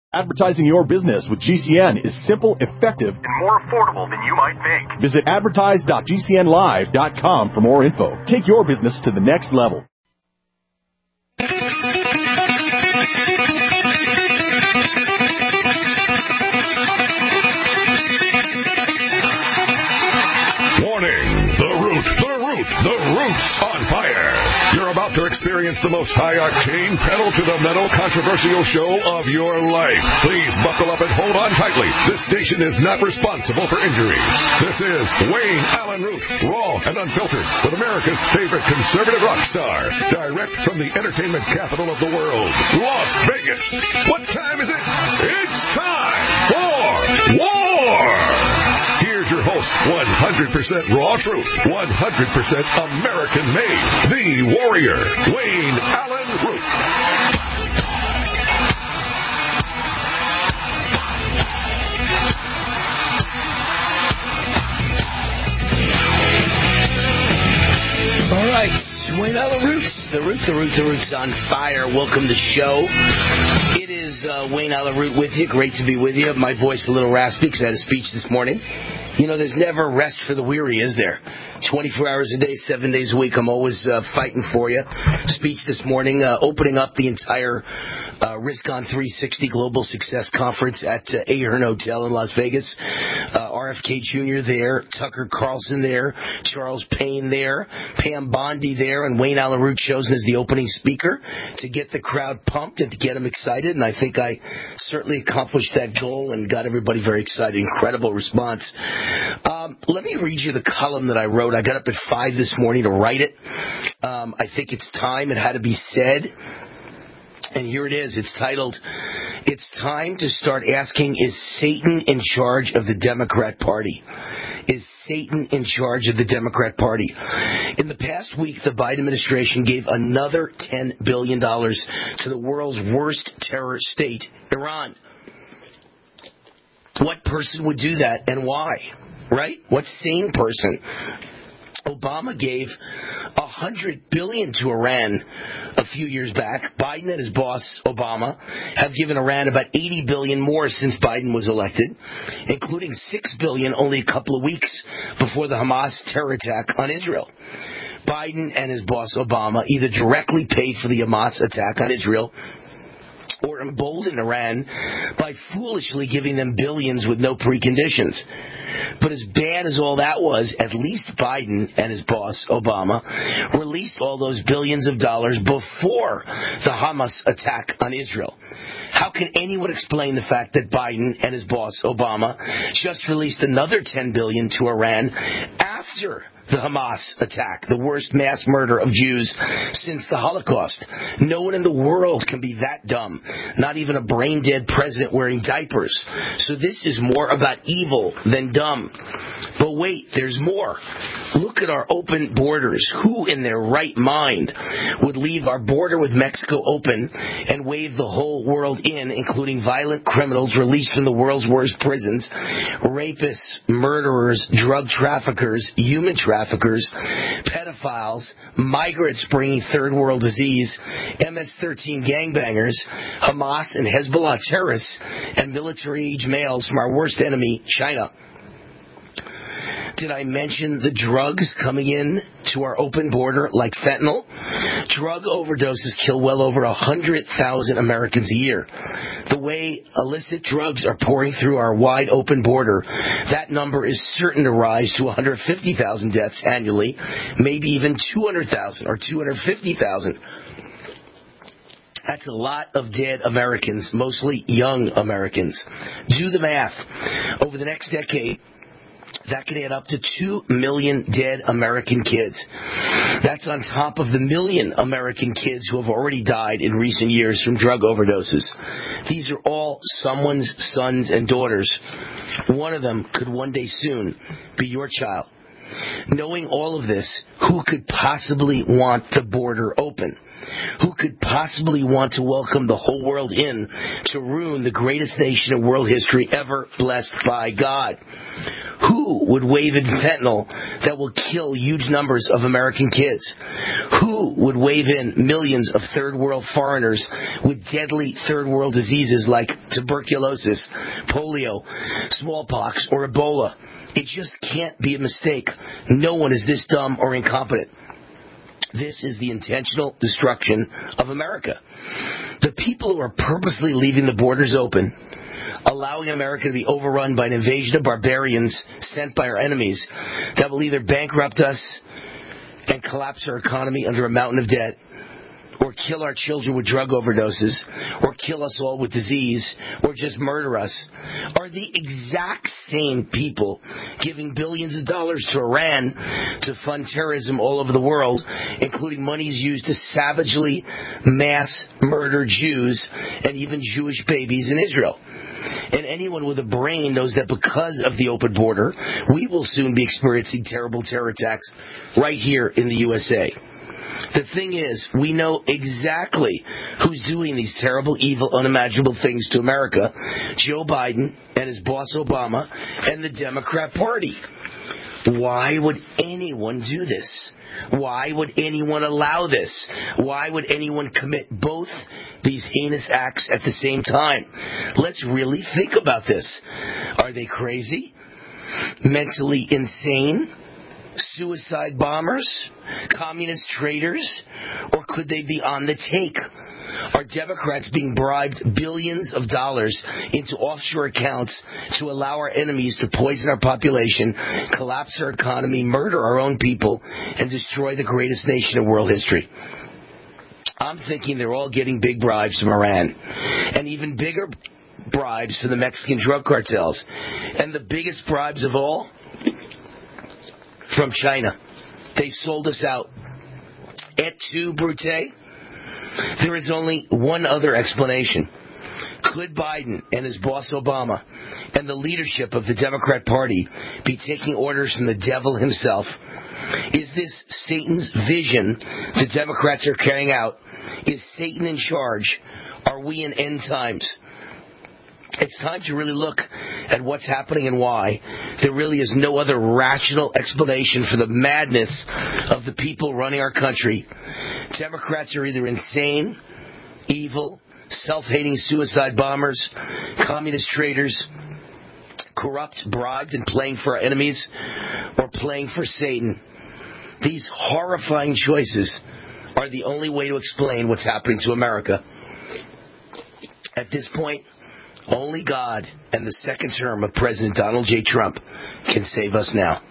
Advertising your business with GCN is simple, effective, and more affordable than you might think. Visit advertise.gcnlive.com for more info. Take your business to the next level. Warning! The Root's on fire. You're about to experience the most high-octane, pedal-to-the-metal, controversial show of your life. Please buckle up and hold on tightly. This station is not responsible for injuries. This is Wayne Allen Root, raw and unfiltered, with America's favorite conservative rock star. Direct from the entertainment capital of the world, Las Vegas. What time is it? It's time for war! Here's your host, 100% raw truth, 100% American made, the warrior, Wayne Allen Root. All right, Wayne Allen Root. The Root's on fire. Welcome to the show. It is Wayne Allen Root with you. Great to be with you. My voice a little raspy because I had a speech this morning. You know, there's never rest for the weary, is there? 24 hours a day, 7 days a week. I'm always fighting for you. Speech this morning, opening up the entire Risk-On 360 Global Success Conference at Ahern Hotel in Las Vegas. RFK Jr. there, Tucker Carlson there, Charles Payne there, Pam Bondi there, and Wayne Allen Root chosen as the opening speaker to get the crowd pumped and to get them excited. And I think I certainly accomplished that goal and got everybody very excited. Incredible response. Let me read you the column that I wrote. I got up at 5 this morning to write it. I think it's time. It had to be said. And here it is. It's titled, "It's Time to Start Asking, Is Satan in Charge of the Democrat Party?" Is Satan in charge of the Democrat Party? In the past week, the Biden administration gave another $10 billion to the world's worst terror state, Iran. What person would do that and why? Right? What sane person? Obama gave $100 billion to Iran a few years back. Biden and his boss, Obama, have given Iran about $80 billion more since Biden was elected, including $6 billion only a couple of weeks before the Hamas terror attack on Israel. Biden and his boss, Obama, either directly paid for the Hamas attack on Israel or emboldened Iran by foolishly giving them billions with no preconditions. But as bad as all that was, at least Biden and his boss, Obama, released all those billions of dollars before the Hamas attack on Israel. How can anyone explain the fact that Biden and his boss, Obama, just released another $10 billion to Iran after the Hamas attack, the worst mass murder of Jews since the Holocaust? No one in the world can be that dumb, not even a brain-dead president wearing diapers. So this is more about evil than dumb. But wait, there's more. Look at our open borders. Who in their right mind would leave our border with Mexico open and wave the whole world in, including violent criminals released from the world's worst prisons, rapists, murderers, drug traffickers, human traffickers, pedophiles, migrants bringing third world disease, MS-13 gangbangers, Hamas and Hezbollah terrorists, and military-age males from our worst enemy, China? Did I mention the drugs coming in to our open border, like fentanyl? Drug overdoses kill well over 100,000 Americans a year. The way illicit drugs are pouring through our wide open border, that number is certain to rise to 150,000 deaths annually, maybe even 200,000 or 250,000. That's a lot of dead Americans, mostly young Americans. Do the math. Over the next decade, that could add up to 2 million dead American kids. That's on top of the million American kids who have already died in recent years from drug overdoses. These are all someone's sons and daughters. One of them could one day soon be your child. Knowing all of this, who could possibly want the border open? Who could possibly want to welcome the whole world in to ruin the greatest nation in world history ever blessed by God? Who Who would wave in fentanyl that will kill huge numbers of American kids? Who would wave in millions of third world foreigners with deadly third world diseases like tuberculosis, polio, smallpox, or Ebola? It just can't be a mistake. No one is this dumb or incompetent. This is the intentional destruction of America. The people who are purposely leaving the borders open, allowing America to be overrun by an invasion of barbarians sent by our enemies that will either bankrupt us and collapse our economy under a mountain of debt, or kill our children with drug overdoses, or kill us all with disease, or just murder us, are the exact same people giving billions of dollars to Iran to fund terrorism all over the world, including monies used to savagely mass murder Jews and even Jewish babies in Israel. And anyone with a brain knows that because of the open border, we will soon be experiencing terrible terror attacks right here in the USA. The thing is, we know exactly who's doing these terrible, evil, unimaginable things to America: Joe Biden and his boss Obama and the Democrat Party. Why would anyone do this? Why would anyone allow this? Why would anyone commit both these heinous acts at the same time? Let's really think about this. Are they crazy? Mentally insane? Suicide bombers? Communist traitors? Or could they be on the take? Are Democrats being bribed billions of dollars into offshore accounts to allow our enemies to poison our population, collapse our economy, murder our own people, and destroy the greatest nation in world history? I'm thinking they're all getting big bribes from Iran, and even bigger bribes from the Mexican drug cartels. And the biggest bribes of all, from China. They sold us out. Et tu, Brute? There is only one other explanation. Could Biden and his boss Obama and the leadership of the Democrat Party be taking orders from the devil himself? Is this Satan's vision the Democrats are carrying out? Is Satan in charge? Are we in end times? It's time to really look at what's happening and why. There really is no other rational explanation for the madness of the people running our country. Democrats are either insane, evil, self-hating suicide bombers, communist traitors, corrupt, bribed, and playing for our enemies, or playing for Satan. These horrifying choices are the only way to explain what's happening to America. At this point, only God and the second term of President Donald J. Trump can save us now.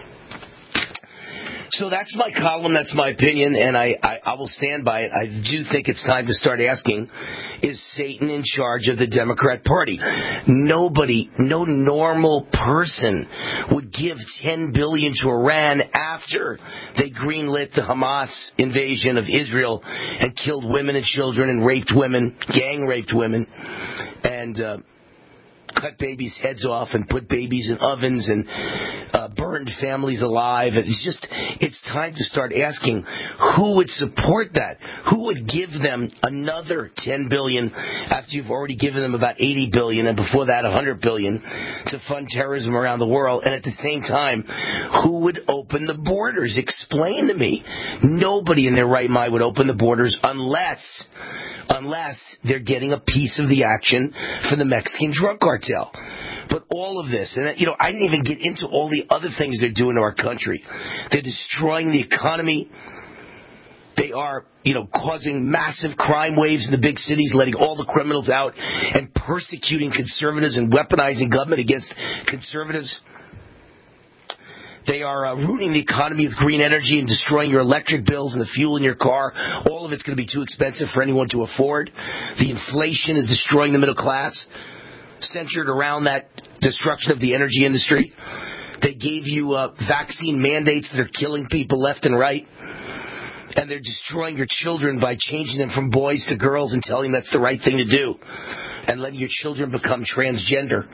So that's my column, that's my opinion, and I will stand by it. I do think it's time to start asking, is Satan in charge of the Democrat Party? Nobody, no normal person would give $10 billion to Iran after they greenlit the Hamas invasion of Israel and killed women and children and raped women, gang-raped women, and cut babies' heads off and put babies in ovens and burned families alive. It's time to start asking, who would support that? Who would give them another $10 billion after you've already given them about $80 billion and before that $100 billion to fund terrorism around the world? And at the same time, who would open the borders? Explain to me. Nobody in their right mind would open the borders unless they're getting a piece of the action for the Mexican drug cartel. But all of this, and I didn't even get into all the other things they're doing to our country. They're destroying the economy. They are, causing massive crime waves in the big cities, letting all the criminals out and persecuting conservatives and weaponizing government against conservatives. They are ruining the economy with green energy and destroying your electric bills and the fuel in your car. All of it's going to be too expensive for anyone to afford. The inflation is destroying the middle class, centered around that destruction of the energy industry. They gave you vaccine mandates that are killing people left and right. And they're destroying your children by changing them from boys to girls and telling them that's the right thing to do. And letting your children become transgender.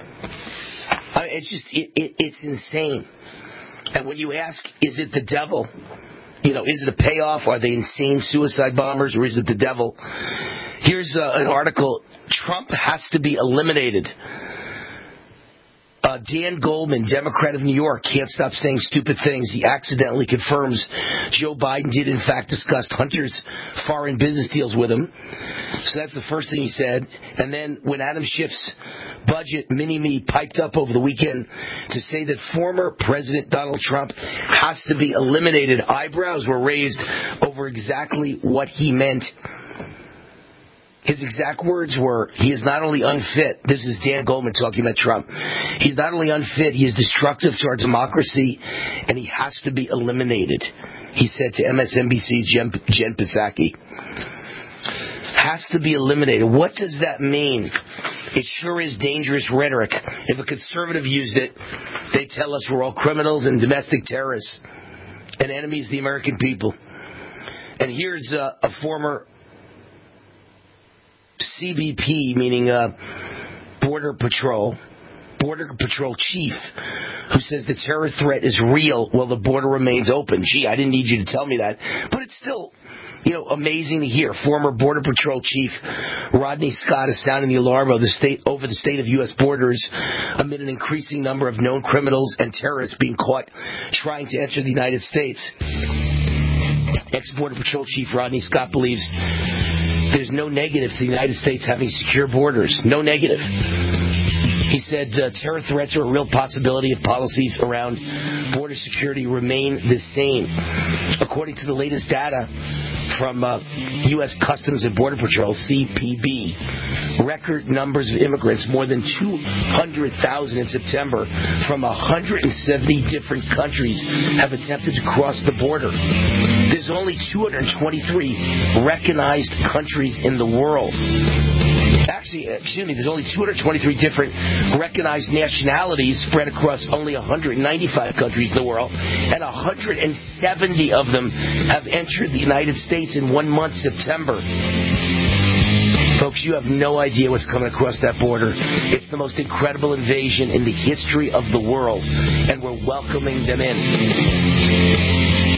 It's insane. And when you ask, is it the devil? Is it a payoff? Are they insane suicide bombers, or is it the devil? Here's an article. Trump has to be eliminated. Dan Goldman, Democrat of New York, can't stop saying stupid things. He accidentally confirms Joe Biden did, in fact, discuss Hunter's foreign business deals with him. So that's the first thing he said. And then when Adam Schiff's budget mini-me piped up over the weekend to say that former President Donald Trump has to be eliminated, eyebrows were raised over exactly what he meant. His exact words were, he is not only unfit, this is Dan Goldman talking about Trump, he's not only unfit, he is destructive to our democracy, and he has to be eliminated, he said to MSNBC's Jen Psaki. Has to be eliminated. What does that mean? It sure is dangerous rhetoric. If a conservative used it, they tell us we're all criminals and domestic terrorists and enemies of the American people. And here's a former CBP, meaning Border Patrol chief, who says the terror threat is real while the border remains open. Gee, I didn't need you to tell me that. But it's still, amazing to hear. Former Border Patrol chief Rodney Scott is sounding the alarm over the state of U.S. borders amid an increasing number of known criminals and terrorists being caught trying to enter the United States. Ex-Border Patrol chief Rodney Scott believes there's no negative to the United States having secure borders. No negative. He said terror threats are a real possibility if policies around border security remain the same. According to the latest data from U.S. Customs and Border Patrol, CPB, record numbers of immigrants, more than 200,000 in September, from 170 different countries have attempted to cross the border. There's only 223 recognized countries in the world. There's only 223 different recognized nationalities spread across only 195 countries in the world, and 170 of them have entered the United States in 1 month, September. Folks, you have no idea what's coming across that border. It's the most incredible invasion in the history of the world, and we're welcoming them in.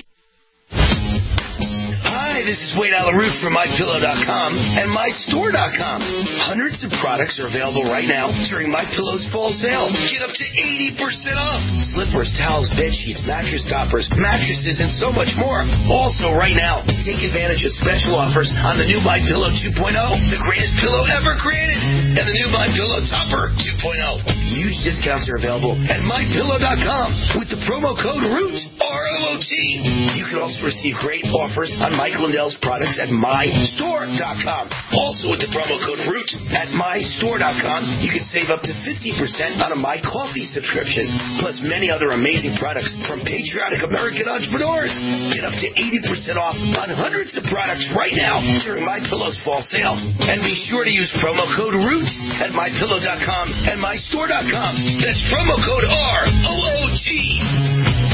This is Wayne Alaroot from MyPillow.com and MyStore.com. Hundreds of products are available right now during MyPillow's fall sale. Get up to 80% off. Slippers, towels, bed sheets, mattress toppers, mattresses, and so much more. Also right now, take advantage of special offers on the new MyPillow 2.0, the greatest pillow ever created, and the new MyPillow Topper 2.0. Huge discounts are available at MyPillow.com with the promo code ROOT, R-O-O-T. You can also receive great offers on Mike Lindell's products at MyStore.com. Also with the promo code ROOT at MyStore.com, you can save up to 50% on a My Coffee subscription, plus many other amazing products from patriotic American entrepreneurs. Get up to 80% off on hundreds of products right now during MyPillow's fall sale. And be sure to use promo code ROOT at MyPillow.com and MyStore.com. That's promo code ROOT.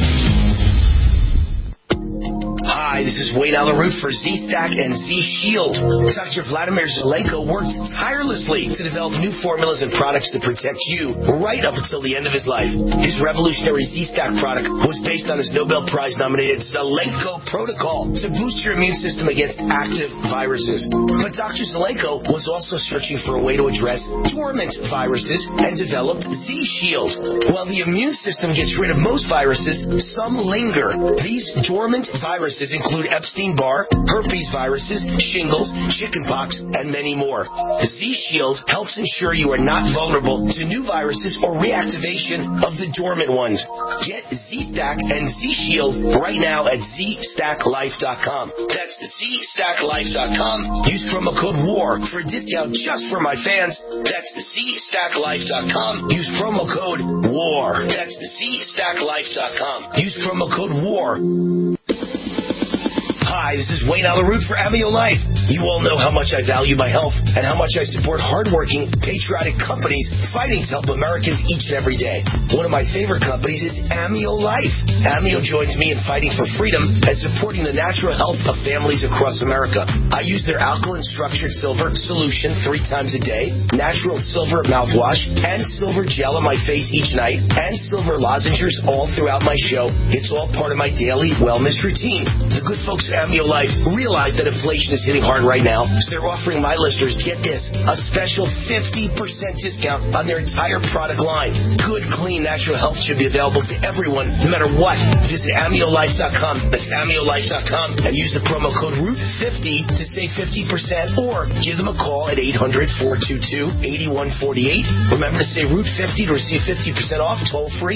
Hi, this is Wayne Alaroot for Z-Stack and Z-Shield. Dr. Vladimir Zelenko worked tirelessly to develop new formulas and products to protect you right up until the end of his life. His revolutionary Z-Stack product was based on his Nobel Prize-nominated Zelenko protocol to boost your immune system against active viruses. But Dr. Zelenko was also searching for a way to address dormant viruses and developed Z-Shield. While the immune system gets rid of most viruses, some linger. These dormant viruses include Epstein-Barr, herpes viruses, shingles, chickenpox, and many more. Z-Shield helps ensure you are not vulnerable to new viruses or reactivation of the dormant ones. Get Z-Stack and Z-Shield right now at ZStackLife.com. That's ZStackLife.com. Use promo code WAR for a discount just for my fans. That's ZStackLife.com. Use promo code WAR. That's ZStackLife.com. Use promo code WAR. Hi, this is Wayne Alaroot for Amio Life. You all know how much I value my health and how much I support hardworking, patriotic companies fighting to help Americans each and every day. One of my favorite companies is Amio Life. Amio joins me in fighting for freedom and supporting the natural health of families across America. I use their alkaline structured silver solution 3 times a day, natural silver mouthwash, and silver gel on my face each night, and silver lozenges all throughout my show. It's all part of my daily wellness routine. The good folks at Amio Life realize that inflation is hitting hard right now, so they're offering my listeners, get this, a special 50% discount on their entire product line. Good, clean, natural health should be available to everyone, no matter what. Visit AmnioLife.com. That's AmnioLife.com and use the promo code ROOT50 to save 50%, or give them a call at 800-422-8148. Remember to say ROOT50 to receive 50% off. Toll free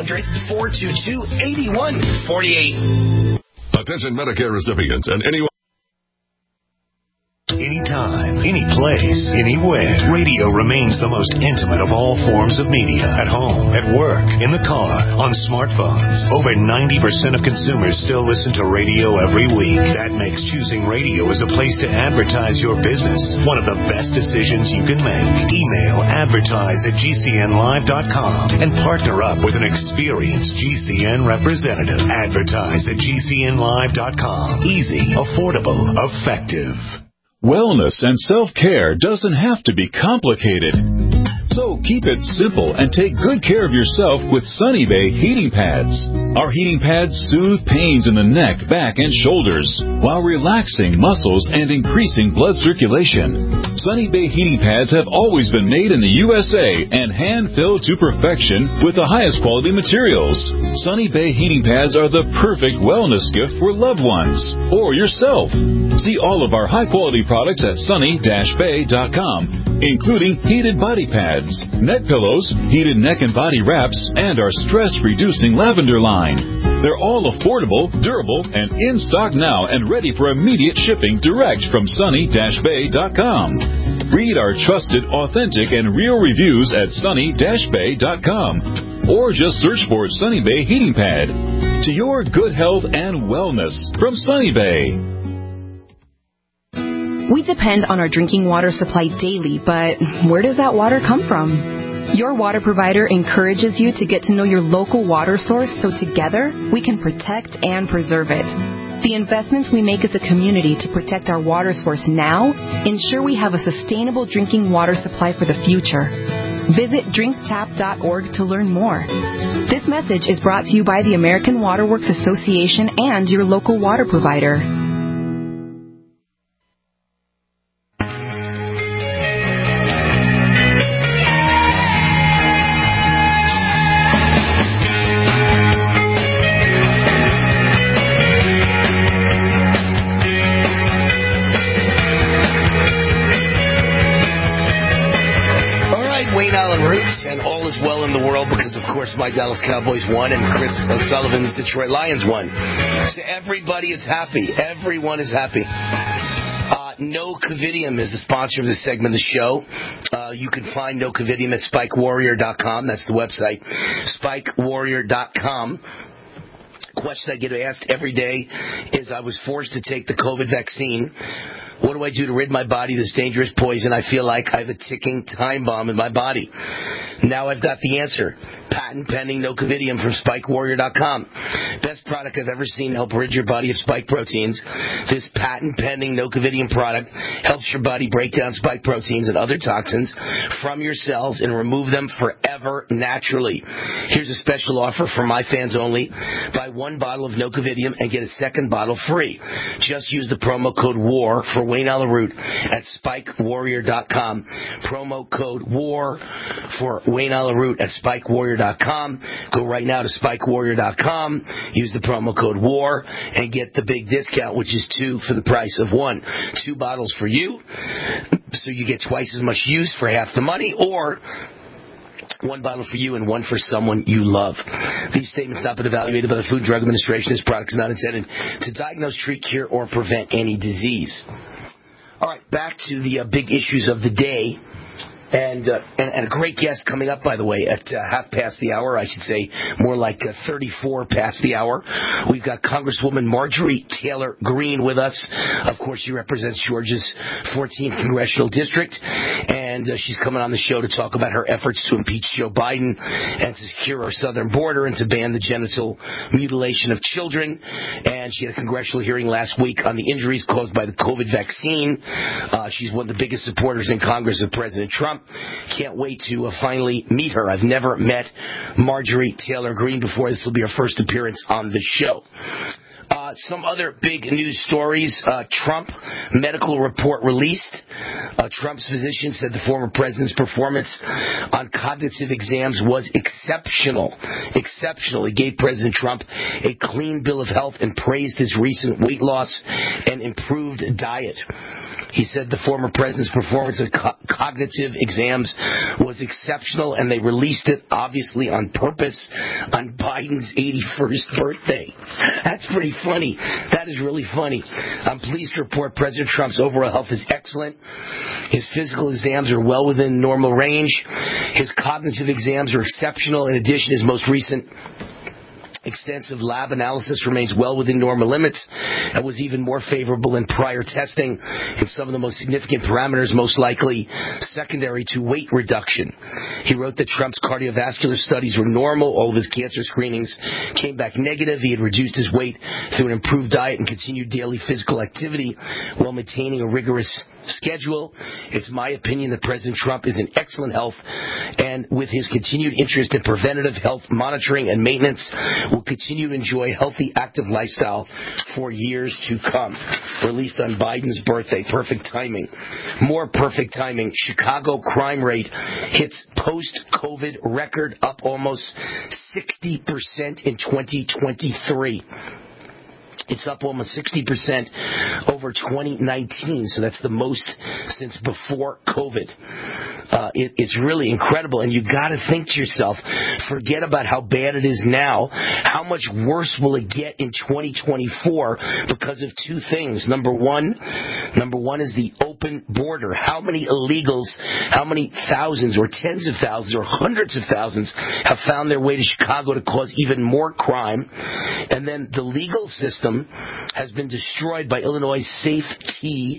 800-422-8148. Attention Medicare recipients and anyone. Anytime, any place, anywhere. Radio remains the most intimate of all forms of media. At home, at work, in the car, on smartphones. Over 90% of consumers still listen to radio every week. That makes choosing radio as a place to advertise your business one of the best decisions you can make. Email advertise@gcnlive.com and partner up with an experienced GCN representative. Advertise at gcnlive.com. Easy, affordable, effective. Wellness and self-care doesn't have to be complicated. So keep it simple and take good care of yourself with Sunny Bay heating pads. Our heating pads soothe pains in the neck, back, and shoulders while relaxing muscles and increasing blood circulation. Sunny Bay heating pads have always been made in the USA and hand-filled to perfection with the highest quality materials. Sunny Bay heating pads are the perfect wellness gift for loved ones or yourself. See all of our high-quality products at sunny-bay.com, including heated body pads, neck pillows, heated neck and body wraps, and our stress-reducing lavender line. They're all affordable, durable, and in stock now and ready for immediate shipping direct from sunny-bay.com. Read our trusted, authentic, and real reviews at sunny-bay.com, or just search for Sunny Bay Heating Pad. To your good health and wellness from Sunny Bay. We depend on our drinking water supply daily, but where does that water come from? Your water provider encourages you to get to know your local water source so together we can protect and preserve it. The investments we make as a community to protect our water source now ensure we have a sustainable drinking water supply for the future. Visit drinktap.org to learn more. This message is brought to you by the American Water Works Association and your local water provider. My Dallas Cowboys won and Chris O'Sullivan's Detroit Lions won. So everybody is happy. Everyone is happy. No Covidium is the sponsor of this segment of the show. You can find No Covidium at SpikeWarrior.com. That's the website. SpikeWarrior.com. Question I get asked every day is, I was forced to take the COVID vaccine. What do I do to rid my body of this dangerous poison? I feel like I have a ticking time bomb in my body. Now I've got the answer. Patent pending No Covidium from SpikeWarrior.com. Best product I've ever seen to help rid your body of spike proteins. This patent pending No Covidium product helps your body break down spike proteins and other toxins from your cells and remove them forever naturally. Here's a special offer for my fans only. Buy one bottle of No Covidium and get a second bottle free. Just use the promo code WAR for Wayne Allyn Root at SpikeWarrior.com. Promo code WAR for Wayne Allyn Root at SpikeWarrior.com. Go right now to SpikeWarrior.com, use the promo code WAR, and get the big discount, which is 2 for the price of 1. 2 bottles for you, so you get twice as much use for half the money, or 1 bottle for you and 1 for someone you love. These statements have not been evaluated by the Food and Drug Administration. This product is not intended to diagnose, treat, cure, or prevent any disease. All right, back to the big issues of the day. And a great guest coming up, by the way, at half past the hour, I should say, more like 34 past the hour. We've got Congresswoman Marjorie Taylor Greene with us. Of course, she represents Georgia's 14th Congressional District, and she's coming on the show to talk about her efforts to impeach Joe Biden and to secure our southern border and to ban the genital mutilation of children. And she had a congressional hearing last week on the injuries caused by the COVID vaccine. She's one of the biggest supporters in Congress of President Trump. Can't wait to finally meet her. I've never met Marjorie Taylor Greene before. This will be her first appearance on the show. Some other big news stories. Trump medical report released. Trump's physician said the former president's performance on cognitive exams was exceptional. Exceptional. He gave President Trump a clean bill of health and praised his recent weight loss and improved diet. He said the former president's performance of cognitive exams was exceptional, and they released it, obviously, on purpose on Biden's 81st birthday. That's pretty funny. That is really funny. I'm pleased to report President Trump's overall health is excellent. His physical exams are well within normal range. His cognitive exams are exceptional. In addition, his most recent extensive lab analysis remains well within normal limits and was even more favorable than prior testing in some of the most significant parameters, most likely secondary to weight reduction. He wrote that Trump's cardiovascular studies were normal. All of his cancer screenings came back negative. He had reduced his weight through an improved diet and continued daily physical activity while maintaining a rigorous schedule. It's my opinion that President Trump is in excellent health, and with his continued interest in preventative health monitoring and maintenance, will continue to enjoy a healthy, active lifestyle for years to come. Released on Biden's birthday. Perfect timing. More perfect timing. Chicago crime rate hits post-COVID record, up almost 60% in 2023. It's up almost 60% over 2019, so that's the most since before COVID. It's really incredible, and you got to think to yourself, forget about how bad it is now. How much worse will it get in 2024 because of two things? Number one is the open border. How many illegals, how many thousands or tens of thousands or hundreds of thousands have found their way to Chicago to cause even more crime? And then the legal system has been destroyed by Illinois' Safe-T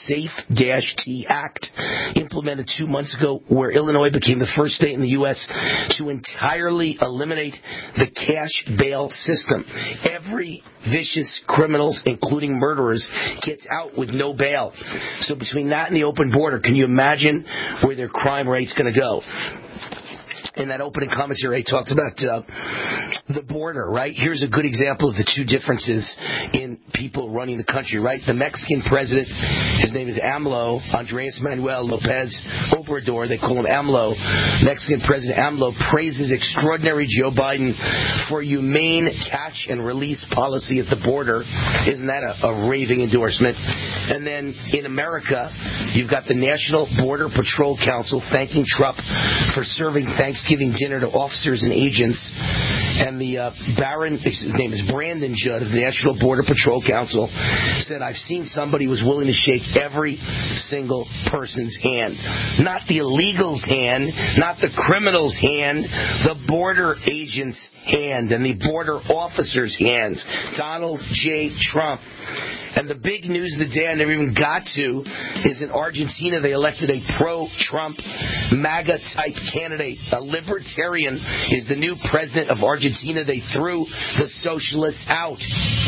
Act, implemented 2 months ago, where Illinois became the first state in the U.S. to entirely eliminate the cash bail system. Every vicious criminals, including murderers, gets out with no bail. So between that and the open border, can you imagine where their crime rate's going to go? In that opening commentary, I talked about the border, right? Here's a good example of the two differences in people running the country, right? The Mexican president, his name is AMLO, Andres Manuel Lopez Obrador, they call him AMLO. Mexican President AMLO praises extraordinary Joe Biden for humane catch and release policy at the border. Isn't that a raving endorsement? And then in America, you've got the National Border Patrol Council thanking Trump for serving Thanksgiving dinner to officers and agents. And the his name is Brandon Judd of the National Border Patrol Council, said, I've seen somebody who was willing to shake every single person's hand. Not the illegal's hand, not the criminal's hand, the border agent's hand and the border officer's hands. Donald J. Trump. And the big news of the day I never even got to is in Argentina they elected a pro-Trump MAGA-type candidate. A libertarian is the new president of Argentina. They threw the socialists out.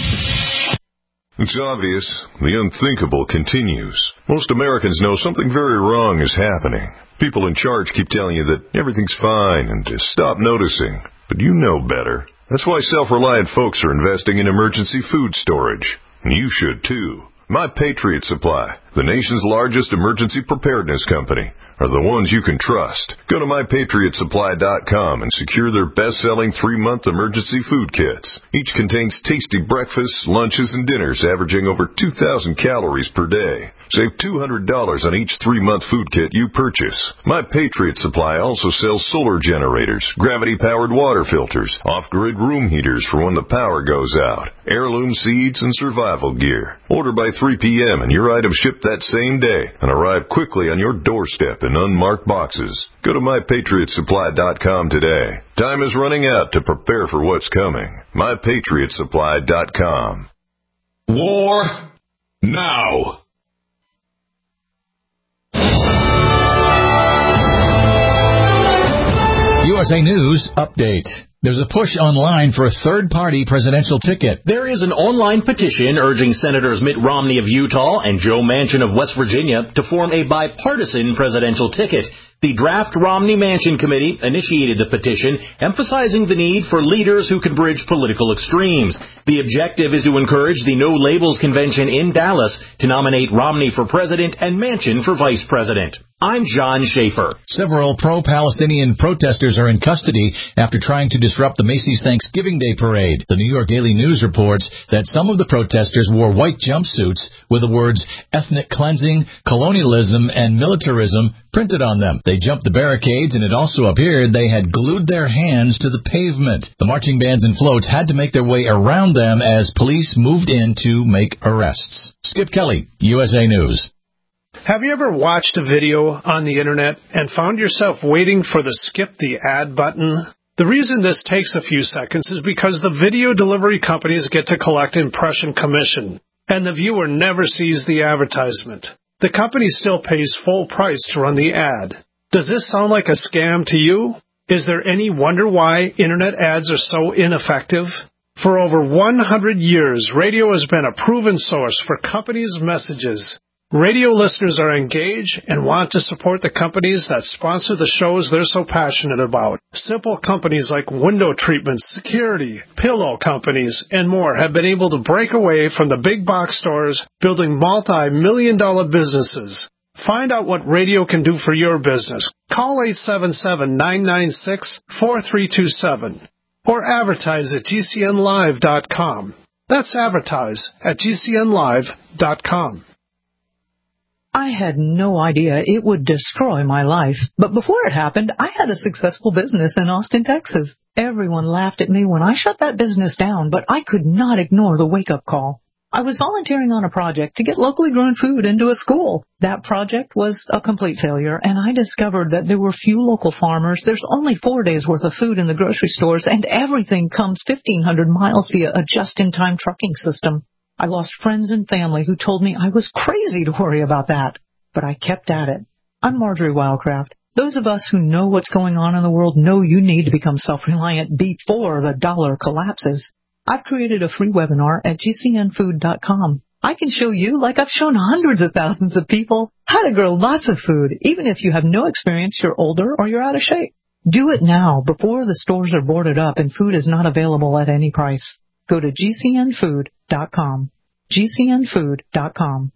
It's obvious. The unthinkable continues. Most Americans know something very wrong is happening. People in charge keep telling you that everything's fine and to stop noticing. But you know better. That's why self-reliant folks are investing in emergency food storage. And you should too. My Patriot Supply, the nation's largest emergency preparedness company, are the ones you can trust. Go to MyPatriotSupply.com and secure their best-selling 3-month emergency food kits. Each contains tasty breakfasts, lunches, and dinners averaging over 2,000 calories per day. Save $200 on each 3-month food kit you purchase. My Patriot Supply also sells solar generators, gravity-powered water filters, off-grid room heaters for when the power goes out, heirloom seeds, and survival gear. Order by 3 p.m. and your items ship that same day and arrive quickly on your doorstep in unmarked boxes. Go to MyPatriotSupply.com today. Time is running out to prepare for what's coming. MyPatriotSupply.com. War now. USA News Update. There's a push online for a third-party presidential ticket. There is an online petition urging Senators Mitt Romney of Utah and Joe Manchin of West Virginia to form a bipartisan presidential ticket. The Draft Romney Manchin Committee initiated the petition, emphasizing the need for leaders who can bridge political extremes. The objective is to encourage the No Labels Convention in Dallas to nominate Romney for president and Manchin for vice president. I'm John Schaefer. Several pro-Palestinian protesters are in custody after trying to disrupt the Macy's Thanksgiving Day parade. The New York Daily News reports that some of the protesters wore white jumpsuits with the words ethnic cleansing, colonialism, and militarism printed on them. They jumped the barricades, and it also appeared they had glued their hands to the pavement. The marching bands and floats had to make their way around them as police moved in to make arrests. Skip Kelly, USA News. Have you ever watched a video on the internet and found yourself waiting for the skip the ad button? The reason this takes a few seconds is because the video delivery companies get to collect impression commission, and the viewer never sees the advertisement. The company still pays full price to run the ad. Does this sound like a scam to you? Is there any wonder why internet ads are so ineffective? For over 100 years, radio has been a proven source for companies' messages. Radio listeners are engaged and want to support the companies that sponsor the shows they're so passionate about. Simple companies like window treatments, security, pillow companies, and more have been able to break away from the big box stores, building multi-million-dollar businesses. Find out what radio can do for your business. Call 877-996-4327 or advertise at GCNlive.com. That's advertise at GCNlive.com. I had no idea it would destroy my life. But before it happened, I had a successful business in Austin, Texas. Everyone laughed at me when I shut that business down, but I could not ignore the wake-up call. I was volunteering on a project to get locally grown food into a school. That project was a complete failure, and I discovered that there were few local farmers. There's only 4 days' worth of food in the grocery stores, and everything comes 1,500 miles via a just-in-time trucking system. I lost friends and family who told me I was crazy to worry about that, but I kept at it. I'm Marjorie Wildcraft. Those of us who know what's going on in the world know you need to become self-reliant before the dollar collapses. I've created a free webinar at GCNfood.com. I can show you, like I've shown hundreds of thousands of people, how to grow lots of food, even if you have no experience, you're older, or you're out of shape. Do it now, before the stores are boarded up and food is not available at any price. Go to GCNfood.com. GCNfood.com.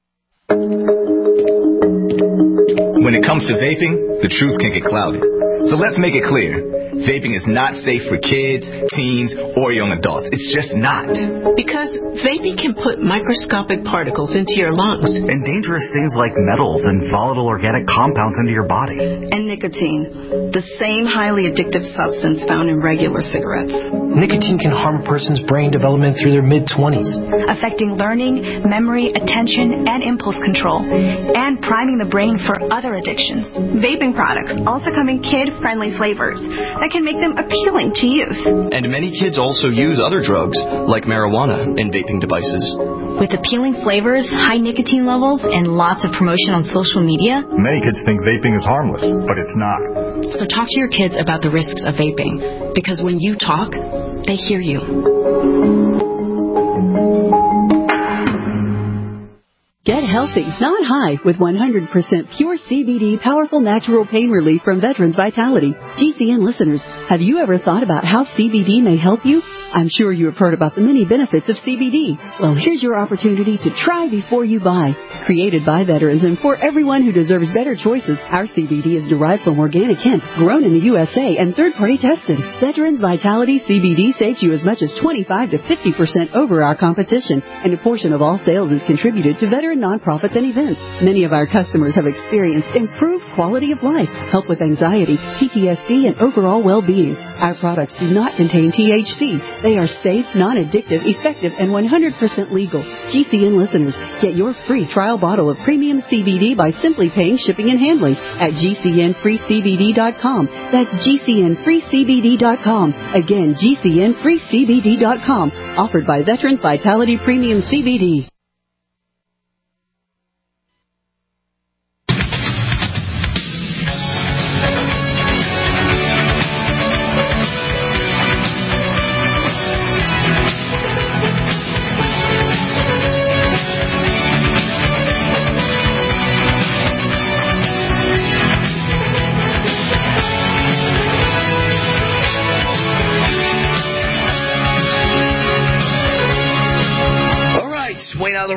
When it comes to vaping, the truth can get clouded. So let's make it clear. Vaping is not safe for kids, teens, or young adults. It's just not. Because vaping can put microscopic particles into your lungs. And dangerous things like metals and volatile organic compounds into your body. And nicotine, the same highly addictive substance found in regular cigarettes. Nicotine can harm a person's brain development through their mid-20s. Affecting learning, memory, attention, and impulse control. And priming the brain for other addictions. Vaping products also come in kid-friendly flavors that can make them appealing to youth. And many kids also use other drugs, like marijuana, in vaping devices. With appealing flavors, high nicotine levels, and lots of promotion on social media, many kids think vaping is harmless, but it's not. So talk to your kids about the risks of vaping, because when you talk, they hear you. Get healthy, not high, with 100% pure CBD powerful natural pain relief from Veterans Vitality. GCN listeners, have you ever thought about how CBD may help you? I'm sure you have heard about the many benefits of CBD. Well, here's your opportunity to try before you buy. Created by veterans and for everyone who deserves better choices, our CBD is derived from organic hemp, grown in the USA, and third-party tested. Veterans Vitality CBD saves you as much as 25 to 50% over our competition, and a portion of all sales is contributed to veteran nonprofits and events. Many of our customers have experienced improved quality of life, help with anxiety, PTSD, and overall well-being. Our products do not contain THC. They are safe, non-addictive, effective, and 100% legal. GCN listeners, get your free trial bottle of premium CBD by simply paying shipping and handling at GCNFreeCBD.com. That's GCNFreeCBD.com. Again, GCNFreeCBD.com. Offered by Veterans Vitality Premium CBD.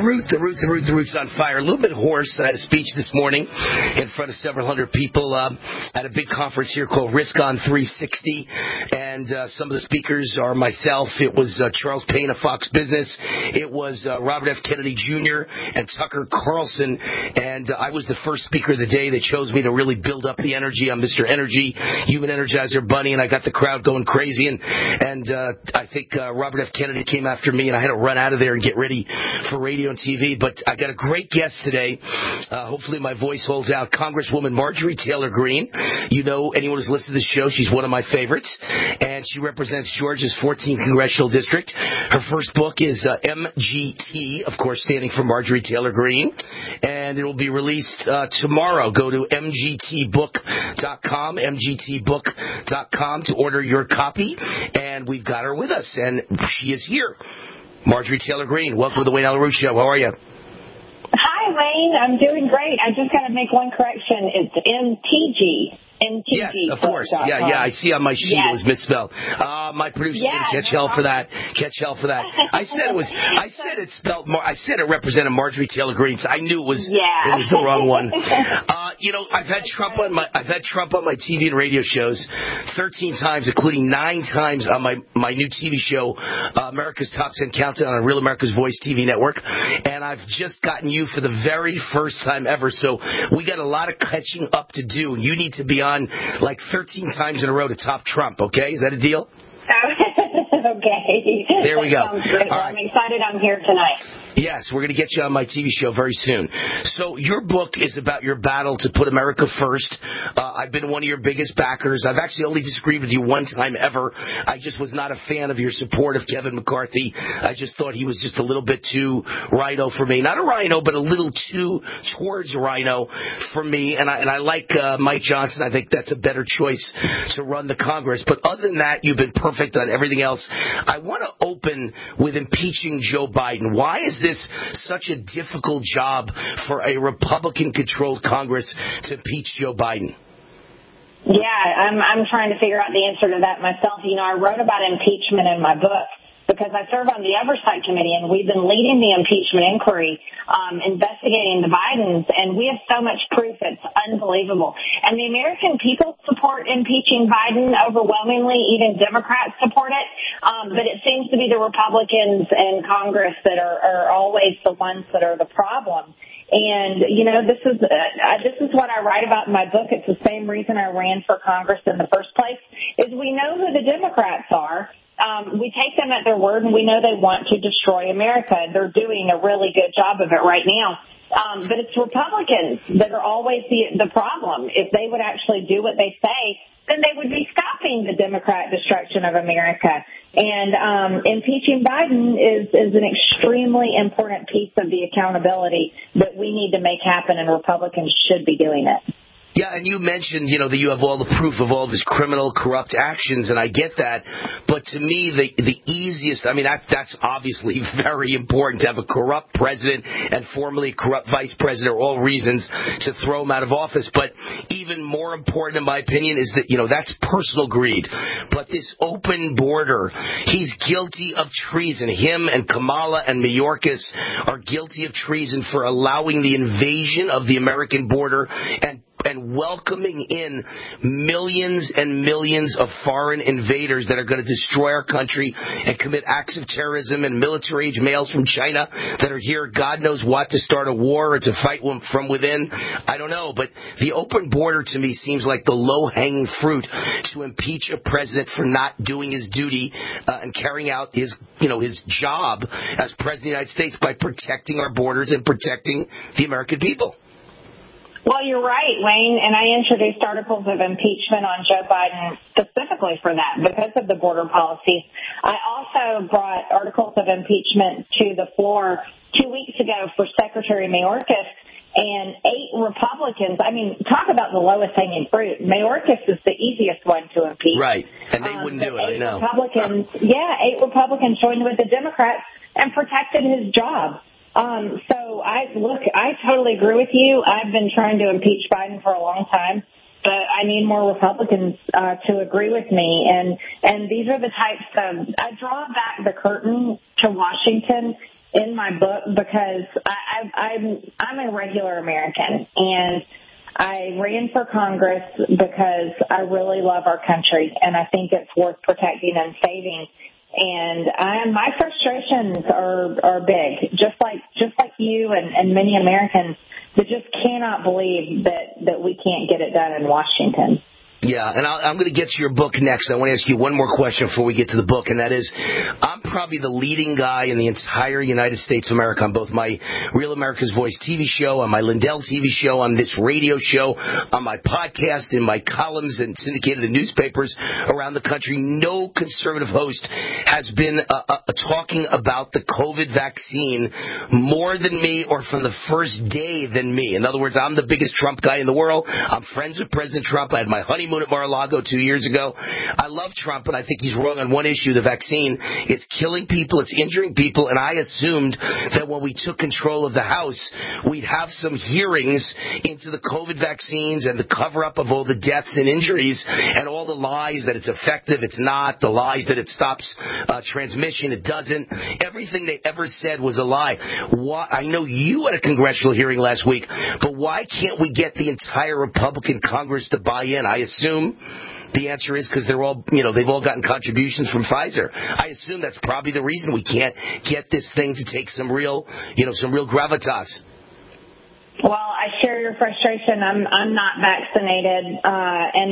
Root's on fire. A little bit hoarse. I had a speech this morning in front of several hundred people at a big conference here called RiskOn 360. And some of the speakers are myself. It was Charles Payne of Fox Business. It was Robert F. Kennedy Jr. and Tucker Carlson. And I was the first speaker of the day. They chose me to really build up the energy. I'm Mr. Energy, Human Energizer Bunny, and I got the crowd going crazy. And I think Robert F. Kennedy came after me, and I had to run out of there and get ready for radio and TV. But I got a great guest today. Hopefully my voice holds out. Congresswoman Marjorie Taylor Greene. You know, anyone who's listened to this show, she's one of my favorites. And she represents Georgia's 14th Congressional District. Her first book is MGT, of course, standing for Marjorie Taylor Greene. And it will be released tomorrow. Go to mgtbook.com, mgtbook.com to order your copy. And we've got her with us, and she is here. Marjorie Taylor Greene, welcome to the Wayne Allyn Root Show. How are you? Hi, Wayne. I'm doing great. I just got to make one correction. It's MTG. Yes, of course. Yeah. I see on my sheet it was misspelled. My producer's going to catch hell for that. I said it represented Marjorie Taylor Greene. So I knew it was the wrong one. I've had Trump on my TV and radio shows 13 times, including 9 times on my new TV show, America's Top 10 Countdown on Real America's Voice TV network. And I've just gotten you for the very first time ever. So we got a lot of catching up to do. You need to be on like 13 times in a row to top Trump, okay? Is that a deal? Okay. There we go. Sounds great. Well, I'm excited I'm here tonight. Yes, we're going to get you on my TV show very soon. So your book is about your battle to put America first. I've been one of your biggest backers. I've actually only disagreed with you one time ever. I just was not a fan of your support of Kevin McCarthy. I just thought he was just a little bit too rhino for me. Not a rhino, but a little too towards rhino for me. And I like Mike Johnson. I think that's a better choice to run the Congress. But other than that, you've been perfect on everything else. I want to open with impeaching Joe Biden. Why is this such a difficult job for a Republican-controlled Congress to impeach Joe Biden? Yeah, I'm trying to figure out the answer to that myself. I wrote about impeachment in my book because I serve on the Oversight Committee, and we've been leading the impeachment inquiry, investigating the Bidens, and we have so much proof it's unbelievable. And the American people support impeaching Biden overwhelmingly. Even Democrats support it. But it seems to be the Republicans in Congress that are always the ones that are the problem. And, this is what I write about in my book. It's the same reason I ran for Congress in the first place, is we know who the Democrats are. We take them at their word, and we know they want to destroy America. They're doing a really good job of it right now. But it's Republicans that are always the problem. If they would actually do what they say, then they would be stopping the Democrat destruction of America. And impeaching Biden is an extremely important piece of the accountability that we need to make happen, and Republicans should be doing it. Yeah, and you mentioned, that you have all the proof of all of his criminal, corrupt actions, and I get that. But to me, the easiest, that's obviously very important to have a corrupt president and formerly corrupt vice president are all reasons to throw him out of office. But even more important, in my opinion, is that, that's personal greed. But this open border, he's guilty of treason. Him and Kamala and Mayorkas are guilty of treason for allowing the invasion of the American border and welcoming in millions and millions of foreign invaders that are going to destroy our country and commit acts of terrorism, and military-age males from China that are here, God knows what, to start a war or to fight from within. I don't know, but the open border to me seems like the low-hanging fruit to impeach a president for not doing his duty and carrying out his job as president of the United States by protecting our borders and protecting the American people. Well, you're right, Wayne, and I introduced articles of impeachment on Joe Biden specifically for that, because of the border policies. I also brought articles of impeachment to the floor 2 weeks ago for Secretary Mayorkas, and 8 Republicans. Talk about the lowest hanging fruit. Mayorkas is the easiest one to impeach. Right, and they wouldn't do it, I know. 8 Republicans joined with the Democrats and protected his job. I totally agree with you. I've been trying to impeach Biden for a long time, but I need more Republicans to agree with me. And these are the types of, I draw back the curtain to Washington in my book because I'm a regular American, and I ran for Congress because I really love our country, and I think it's worth protecting and saving. And my frustrations are big, just like you and many Americans that just cannot believe that we can't get it done in Washington. Yeah, and I'm going to get to your book next. I want to ask you one more question before we get to the book, and that is, I'm probably the leading guy in the entire United States of America on both my Real America's Voice TV show, on my Lindell TV show, on this radio show, on my podcast, in my columns and syndicated in newspapers around the country. No conservative host has been talking about the COVID vaccine more than me or from the first day than me. In other words, I'm the biggest Trump guy in the world. I'm friends with President Trump. I had my honeymoon at Mar-a-Lago 2 years ago. I love Trump, but I think he's wrong on one issue, the vaccine. It's killing people, it's injuring people, and I assumed that when we took control of the House, we'd have some hearings into the COVID vaccines and the cover-up of all the deaths and injuries and all the lies that it's effective, it's not, the lies that it stops transmission, it doesn't. Everything they ever said was a lie. I know you had a congressional hearing last week, but why can't we get the entire Republican Congress to buy in? I assume the answer is because they've all gotten contributions from Pfizer. I assume that's probably the reason we can't get this thing to take some real gravitas. Well, I share your frustration. I'm not vaccinated, and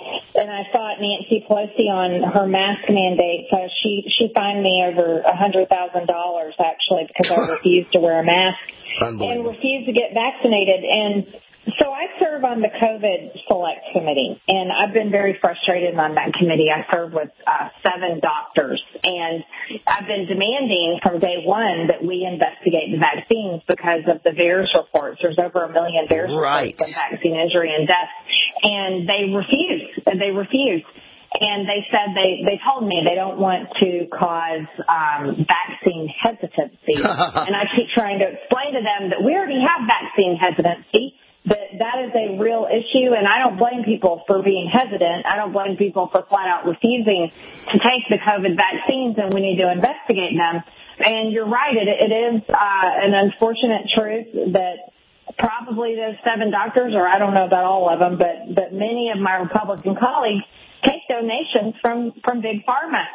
I thought Nancy Pelosi on her mask mandate. So she fined me over $100,000 actually because I refused to wear a mask and refused to get vaccinated. And so I serve on the COVID Select Committee, and I've been very frustrated on that committee. I serve with 7 doctors, and I've been demanding from day one that we investigate the vaccines because of the VAERS reports. There's over 1 million VAERS reports of vaccine injury and death, and they refused. And they said they told me they don't want to cause vaccine hesitancy. And I keep trying to explain to them that we already have vaccine hesitancy, that is a real issue, and I don't blame people for being hesitant. I don't blame people for flat out refusing to take the COVID vaccines, and we need to investigate them. And you're right, it is an unfortunate truth that probably those 7 doctors, or I don't know about all of them, but many of my Republican colleagues take donations from Big Pharma.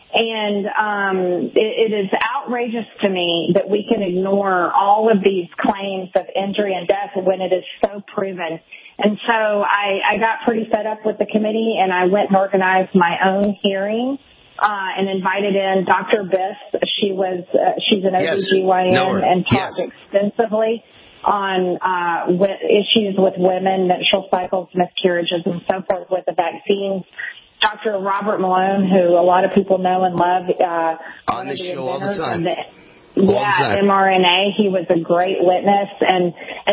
And it is outrageous to me that we can ignore all of these claims of injury and death when it is so proven. And so I got pretty fed up with the committee, and I went and organized my own hearing and invited in Dr. Biss. She's an OBGYN and talked extensively on issues with women, menstrual cycles, miscarriages, and so forth with the vaccines. Dr. Robert Malone, who a lot of people know and love, on this show all the time. mRNA. He was a great witness, and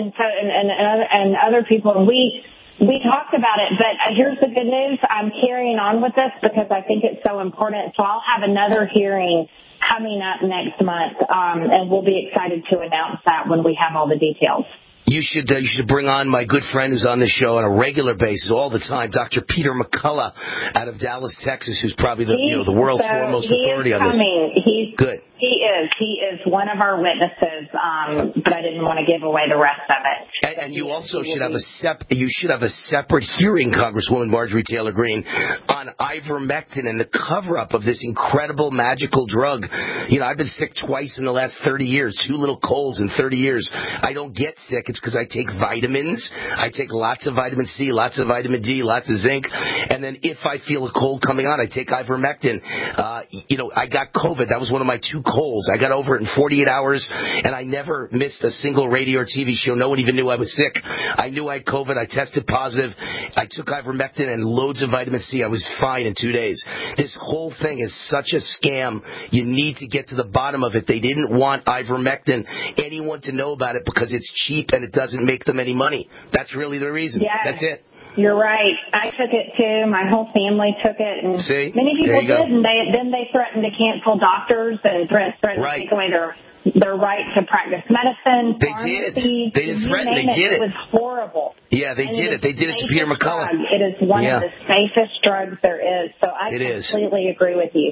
other people. And we talked about it. But here's the good news: I'm carrying on with this because I think it's so important. So I'll have another hearing coming up next month, and we'll be excited to announce that when we have all the details. You should bring on my good friend who's on the show on a regular basis all the time, Dr. Peter McCullough out of Dallas, Texas, who's probably the world's foremost authority on this. He's good. He is one of our witnesses, but I didn't want to give away the rest of it. And you also should have a separate hearing, Congresswoman Marjorie Taylor Greene, on ivermectin and the cover-up of this incredible magical drug. I've been sick twice in the last 30 years, 2 little colds in 30 years. I don't get sick. It's because I take vitamins. I take lots of vitamin C, lots of vitamin D, lots of zinc. And then if I feel a cold coming on, I take ivermectin. I got COVID. That was one of my 2 colds. I got over it in 48 hours, and I never missed a single radio or TV show. No one even knew I was sick. I knew I had COVID. I tested positive. I took ivermectin and loads of vitamin C. I was fine in 2 days. This whole thing is such a scam. You need to get to the bottom of it. They didn't want ivermectin, anyone to know about it because it's cheap and it doesn't make them any money. That's really the reason. Yeah. That's it. You're right. I took it too. My whole family took it, and many people did. And then they threatened to cancel doctors and threatened to take away their right to practice medicine. They did. They didn't threaten. They did it. It was horrible. Yeah, they did it. They did it to Peter McCullough. It is one of the safest drugs there is. So I completely agree with you.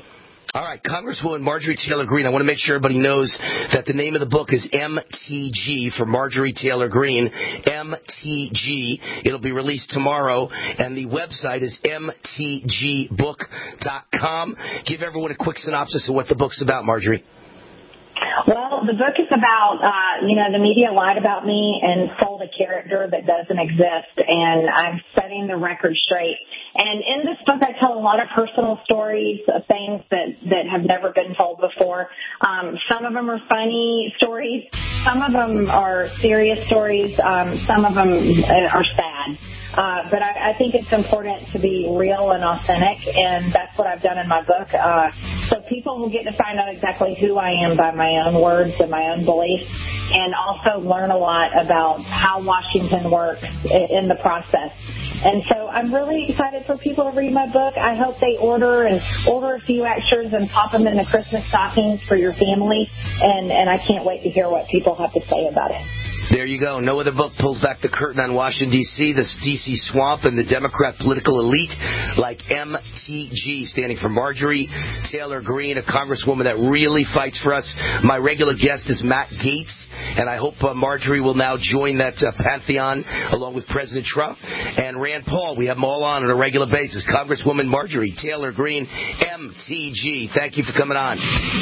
All right, Congresswoman Marjorie Taylor Greene. I want to make sure everybody knows that the name of the book is MTG for Marjorie Taylor Greene. MTG. It'll be released tomorrow, and the website is mtgbook.com. Give everyone a quick synopsis of what the book's about, Marjorie. Well, the book is about, the media lied about me and sold a character that doesn't exist, and I'm setting the record straight. And in this book, I tell a lot of personal stories of things that have never been told before. Some of them are funny stories. Some of them are serious stories. Some of them are sad. But I think it's important to be real and authentic, and that's what I've done in my book. So people will get to find out exactly who I am by my own words and my own beliefs, and also learn a lot about how Washington works in the process. And so I'm really excited for people to read my book. I hope they order a few extras and pop them in the Christmas stockings for your family, and I can't wait to hear what people have to say about it. There you go. No other book pulls back the curtain on Washington, D.C., the D.C. swamp, and the Democrat political elite like MTG, standing for Marjorie Taylor Greene, a congresswoman that really fights for us. My regular guest is Matt Gaetz, and I hope Marjorie will now join that pantheon along with President Trump and Rand Paul. We have them all on a regular basis. Congresswoman Marjorie Taylor Greene, MTG. Thank you for coming on.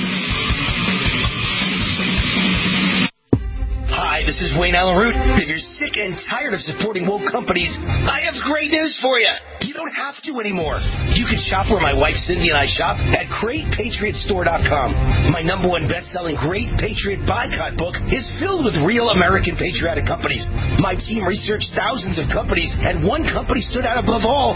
Hi, this is Wayne Allen Root. If you're sick and tired of supporting woke companies, I have great news for you. You don't have to anymore. You can shop where my wife Cindy and I shop at GreatPatriotStore.com. My #1 best-selling Great Patriot Boycott book is filled with real American patriotic companies. My team researched thousands of companies, and one company stood out above all,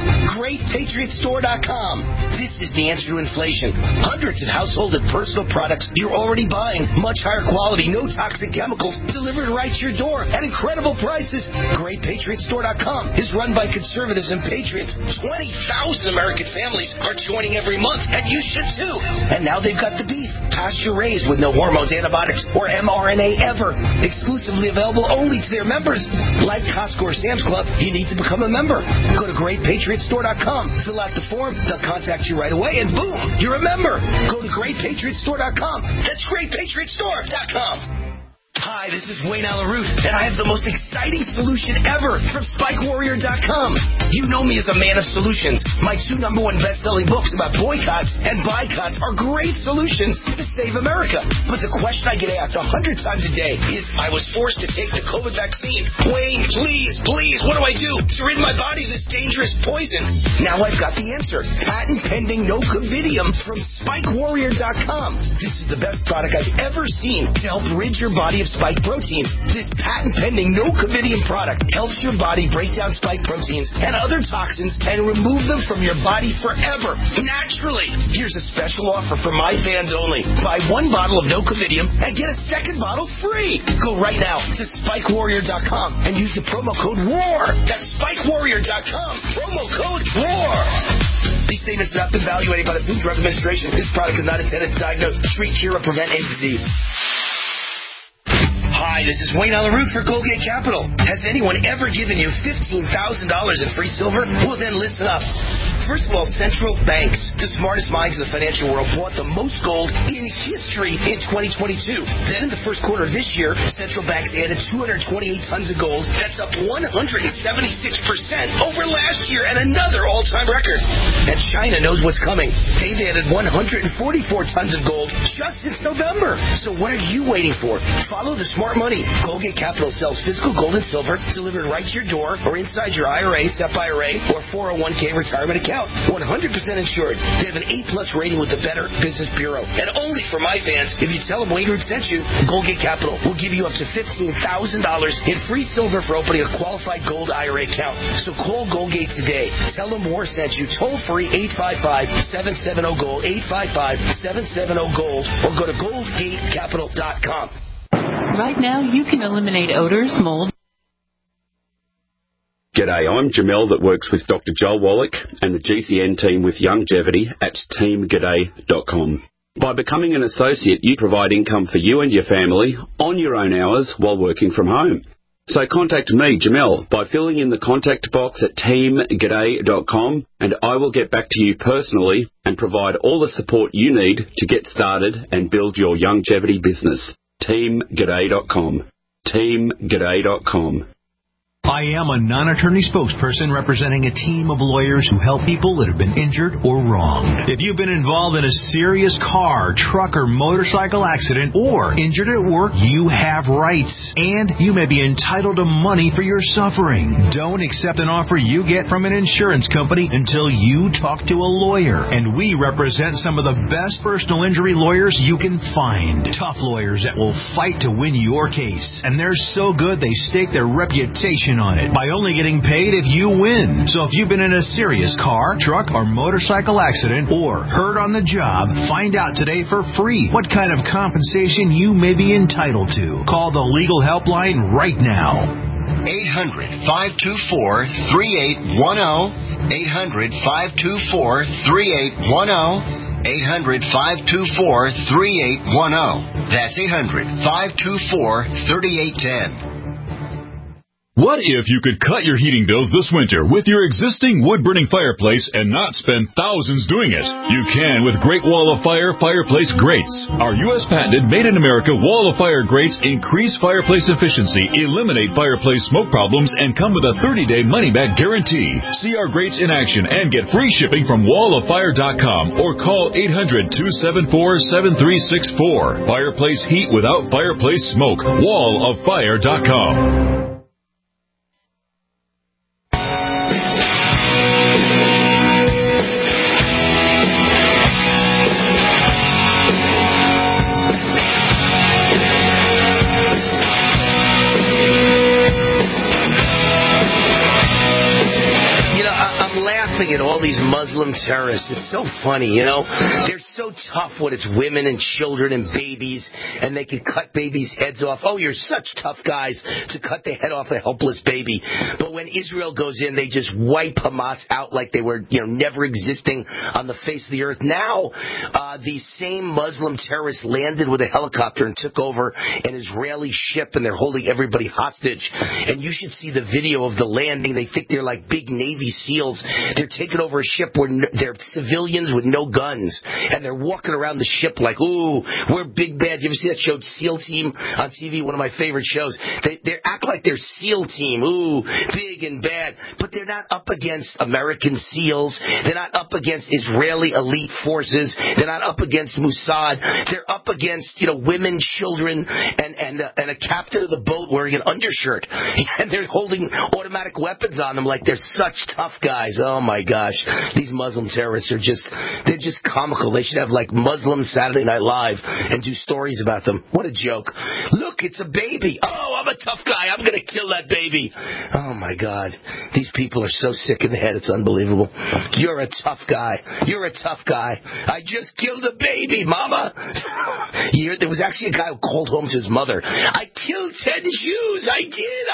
GreatPatriotStore.com. This is the answer to inflation. Hundreds of household and personal products you're already buying. Much higher quality, no toxic chemicals, delivered right to your door at incredible prices. GreatPatriotStore.com is run by conservatives and patriots. 20,000 American families are joining every month, and you should too. And now they've got the beef, pasture-raised with no hormones, antibiotics, or mRNA ever. Exclusively available only to their members. Like Costco or Sam's Club, you need to become a member. Go to GreatPatriotStore.com, fill out the form, they'll contact you right away, and boom, you're a member. Go to GreatPatriotStore.com. That's GreatPatriotStore.com. Hi, this is Wayne Allen Root, and I have the most exciting solution ever from SpikeWarrior.com. You know me as a man of solutions. My 2 #1 best-selling books about boycotts and boycotts are great solutions to save America. But the question I get asked 100 times a day is, I was forced to take the COVID vaccine. Wayne, please, what do I do to rid my body of this dangerous poison? Now I've got the answer. Patent-pending Nocovidium from SpikeWarrior.com. This is the best product I've ever seen to help rid your body of spike proteins. This patent-pending Nocovidium product helps your body break down spike proteins and other toxins and remove them from your body forever, naturally. Here's a special offer for my fans only. Buy 1 bottle of Nocovidium and get a 2nd bottle free. Go right now to SpikeWarrior.com and use the promo code WAR. That's SpikeWarrior.com. Promo code WAR. These statements have not been evaluated by the Food and Drug Administration. This product is not intended to diagnose, treat, cure, or prevent any disease. Hi, this is Wayne Allen Root for Goldgate Capital. Has anyone ever given you $15,000 in free silver? Well, then listen up. First of all, central banks, the smartest minds in the financial world, bought the most gold in history in 2022. Then in the first quarter of this year, central banks added 228 tons of gold. That's up 176% over last year and another all-time record. And China knows what's coming. They've added 144 tons of gold just since November. So what are you waiting for? Follow the smart money. Goldgate Capital sells physical gold and silver delivered right to your door or inside your IRA, SEP IRA, or 401k retirement account. 100% insured. They have an A+ rating with the Better Business Bureau. And only for my fans, if you tell them Wayne Root sent you, Goldgate Capital will give you up to $15,000 in free silver for opening a qualified gold IRA account. So call Goldgate today. Tell them Moore sent you. Toll free 855-770-GOLD, 855-770-GOLD, or go to GoldgateCapital.com. Right now, you can eliminate odors, mold. G'day, I'm Jamel that works with Dr. Joel Wallach and the GCN team with Longevity at teamg'day.com. By becoming an associate, you provide income for you and your family on your own hours while working from home. So contact me, Jamel, by filling in the contact box at teamg'day.com, and I will get back to you personally and provide all the support you need to get started and build your longevity business. teamg'day.com. teamg'day.com. I am a non-attorney spokesperson representing a team of lawyers who help people that have been injured or wronged. If you've been involved in a serious car, truck, or motorcycle accident or injured at work, you have rights, and you may be entitled to money for your suffering. Don't accept an offer you get from an insurance company until you talk to a lawyer, and we represent some of the best personal injury lawyers you can find. Tough lawyers that will fight to win your case, and they're so good they stake their reputation on it by only getting paid if you win. So if you've been in a serious car, truck, or motorcycle accident or hurt on the job, find out today for free what kind of compensation you may be entitled to. Call the legal helpline right now. 800-524-3810. 800-524-3810. 800-524-3810. That's 800-524-3810. What if you could cut your heating bills this winter with your existing wood-burning fireplace and not spend thousands doing it? You can with Great Wall of Fire fireplace grates. Our U.S. patented made-in-America Wall of Fire grates increase fireplace efficiency, eliminate fireplace smoke problems, and come with a 30-day money-back guarantee. See our grates in action and get free shipping from walloffire.com or call 800-274-7364. Fireplace heat without fireplace smoke. walloffire.com. At all these Muslim terrorists. It's so funny, They're so tough when it's women and children and babies, and they can cut babies' heads off. Oh, you're such tough guys to cut the head off a helpless baby. But when Israel goes in, they just wipe Hamas out like they were, never existing on the face of the earth. Now, these same Muslim terrorists landed with a helicopter and took over an Israeli ship, and they're holding everybody hostage. And you should see the video of the landing. They think they're like big Navy SEALs. They're taking over a ship where they're civilians with no guns, and they're walking around the ship like, ooh, we're big bad. You ever see that show SEAL Team on TV? One of my favorite shows. They act like they're SEAL Team, ooh, big and bad, but they're not up against American SEALs. They're not up against Israeli elite forces. They're not up against Mossad. They're up against women, children, and a captain of the boat wearing an undershirt, and they're holding automatic weapons on them like they're such tough guys. Oh my gosh, these Muslim terrorists they're just comical. They should have like Muslim Saturday Night Live and do stories about them. What a joke. Look, it's a baby. Oh, I'm a tough guy. I'm going to kill that baby. Oh my God. These people are so sick in the head. It's unbelievable. You're a tough guy. You're a tough guy. I just killed a baby, Mama. There was actually a guy who called home to his mother. I killed 10 Jews. I did.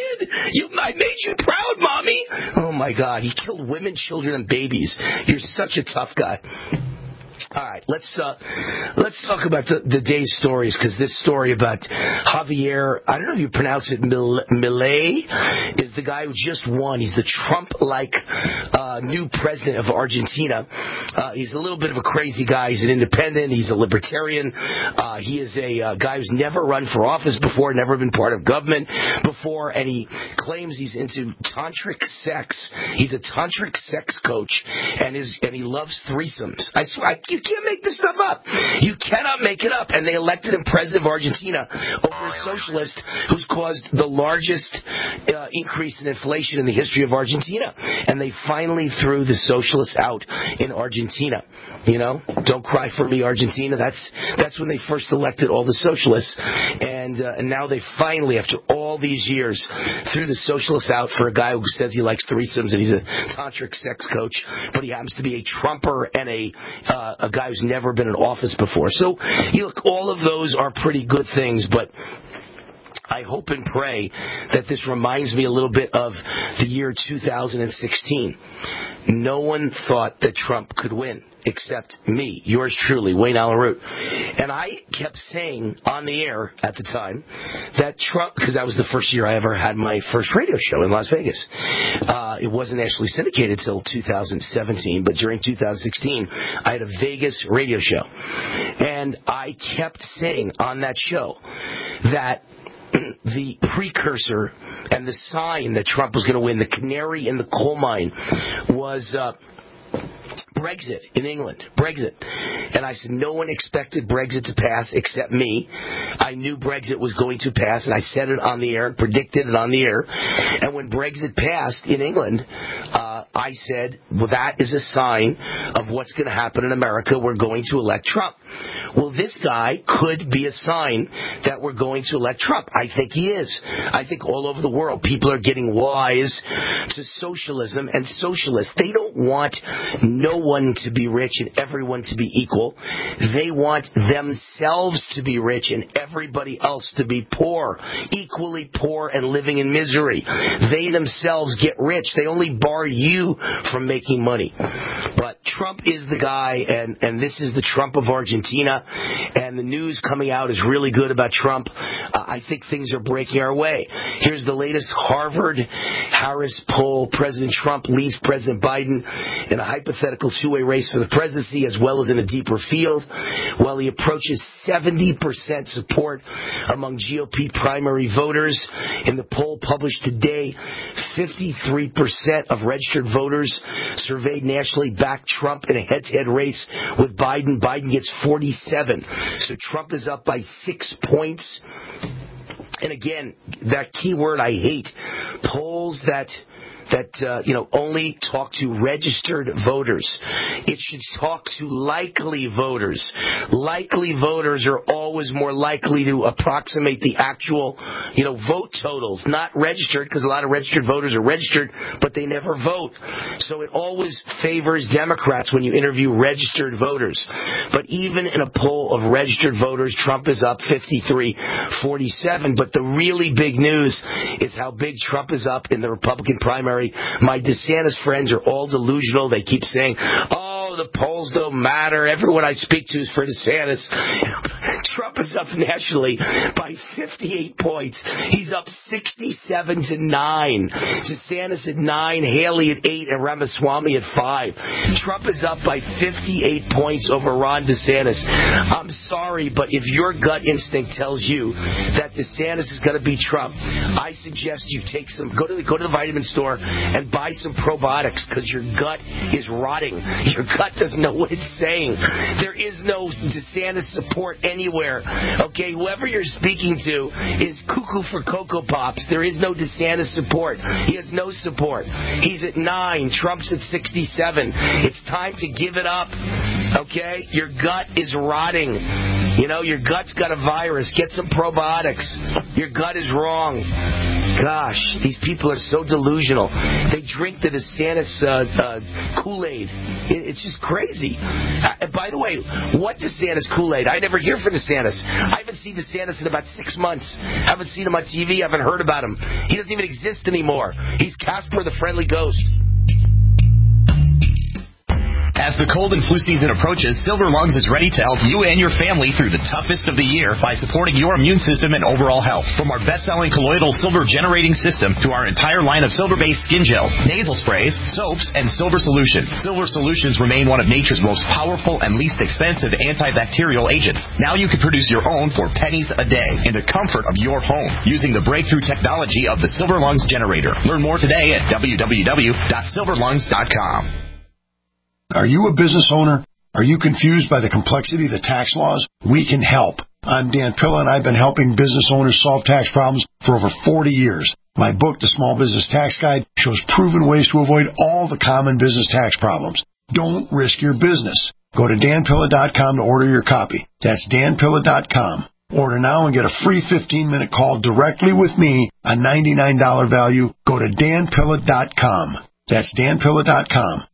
I made you proud, Mommy. Oh my God. He killed women, children, and babies. You're such a tough guy. All right, let's talk about the day's stories, because this story about Javier, I don't know if you pronounce it, Milei, is the guy who just won. He's the Trump-like new president of Argentina. He's a little bit of a crazy guy. He's an independent. He's a libertarian. He is a guy who's never run for office before, never been part of government before, and he claims he's into tantric sex. He's a tantric sex coach, and he loves threesomes. I swear, you can't make this stuff up. You cannot make it up. And they elected him president of Argentina over a socialist who's caused the largest increase in inflation in the history of Argentina. And they finally threw the socialists out in Argentina. Don't cry for me, Argentina. That's when they first elected all the socialists. And now they finally, after all these years, threw the socialists out for a guy who says he likes threesomes and he's a tantric sex coach, but he happens to be a Trumper and a guy who's never been in office before. So, look, all of those are pretty good things, but I hope and pray that this reminds me a little bit of the year 2016. No one thought that Trump could win except me, yours truly, Wayne Allen Root. And I kept saying on the air at the time that Trump, because that was the first year I ever had my first radio show in Las Vegas. It wasn't actually syndicated till 2017, but during 2016, I had a Vegas radio show. And I kept saying on that show that the precursor and the sign that Trump was going to win, the canary in the coal mine, was Brexit in England. Brexit. And I said no one expected Brexit to pass except me. I knew Brexit was going to pass, and I said it on the air and predicted it on the air. And when Brexit passed in England, I said, well, that is a sign of what's going to happen in America. We're going to elect Trump. Well, this guy could be a sign that we're going to elect Trump. I think he is. I think all over the world, people are getting wise to socialism and socialists. They don't want no one to be rich and everyone to be equal. They want themselves to be rich and everybody else to be poor, equally poor and living in misery. They themselves get rich. They only bar you from making money. But Trump is the guy, and this is the Trump of Argentina. And the news coming out is really good about Trump. I think things are breaking our way. Here's the latest Harvard-Harris poll. President Trump leads President Biden in a hypothetical two-way race for the presidency, as well as in a deeper field. While he approaches 70% support among GOP primary voters. In the poll published today, 53% of registered voters surveyed nationally back Trump in a head-to-head race with Biden. Biden gets 47. So Trump is up by 6 points. And again, that key word I hate, polls that only talk to registered voters. It should talk to likely voters. Likely voters are always more likely to approximate the actual, vote totals. Not registered, because a lot of registered voters are registered, but they never vote. So it always favors Democrats when you interview registered voters. But even in a poll of registered voters, Trump is up 53-47. But the really big news is how big Trump is up in the Republican primary. My DeSantis friends are all delusional. They keep saying, the polls don't matter. Everyone I speak to is for DeSantis. Trump is up nationally by 58 points. He's up 67-9. DeSantis at 9, Haley at 8, and Ramaswamy at 5. Trump is up by 58 points over Ron DeSantis. I'm sorry, but if your gut instinct tells you that DeSantis is going to beat Trump, I suggest you go to the vitamin store and buy some probiotics, because your gut is rotting. Your gut doesn't know what it's saying. There is no DeSantis support anywhere. Okay, whoever you're speaking to is cuckoo for Cocoa Pops. There is no DeSantis support. He has no support. He's at 9. Trump's at 67. It's time to give it up. Okay? Your gut is rotting. Your gut's got a virus. Get some probiotics. Your gut is wrong. Gosh, these people are so delusional. They drink the DeSantis Kool-Aid. It's just crazy. By the way, what DeSantis Kool-Aid? I never hear from DeSantis. I haven't seen DeSantis in about 6 months. Haven't seen him on TV. Haven't heard about him. He doesn't even exist anymore. He's Casper the Friendly Ghost. As the cold and flu season approaches, Silver Lungs is ready to help you and your family through the toughest of the year by supporting your immune system and overall health. From our best-selling colloidal silver generating system to our entire line of silver-based skin gels, nasal sprays, soaps, and silver solutions. Silver solutions remain one of nature's most powerful and least expensive antibacterial agents. Now you can produce your own for pennies a day in the comfort of your home using the breakthrough technology of the Silver Lungs generator. Learn more today at www.silverlungs.com. Are you a business owner? Are you confused by the complexity of the tax laws? We can help. I'm Dan Pilla, and I've been helping business owners solve tax problems for over 40 years. My book, The Small Business Tax Guide, shows proven ways to avoid all the common business tax problems. Don't risk your business. Go to danpilla.com to order your copy. That's danpilla.com. Order now and get a free 15-minute call directly with me, a $99 value. Go to danpilla.com. That's danpilla.com.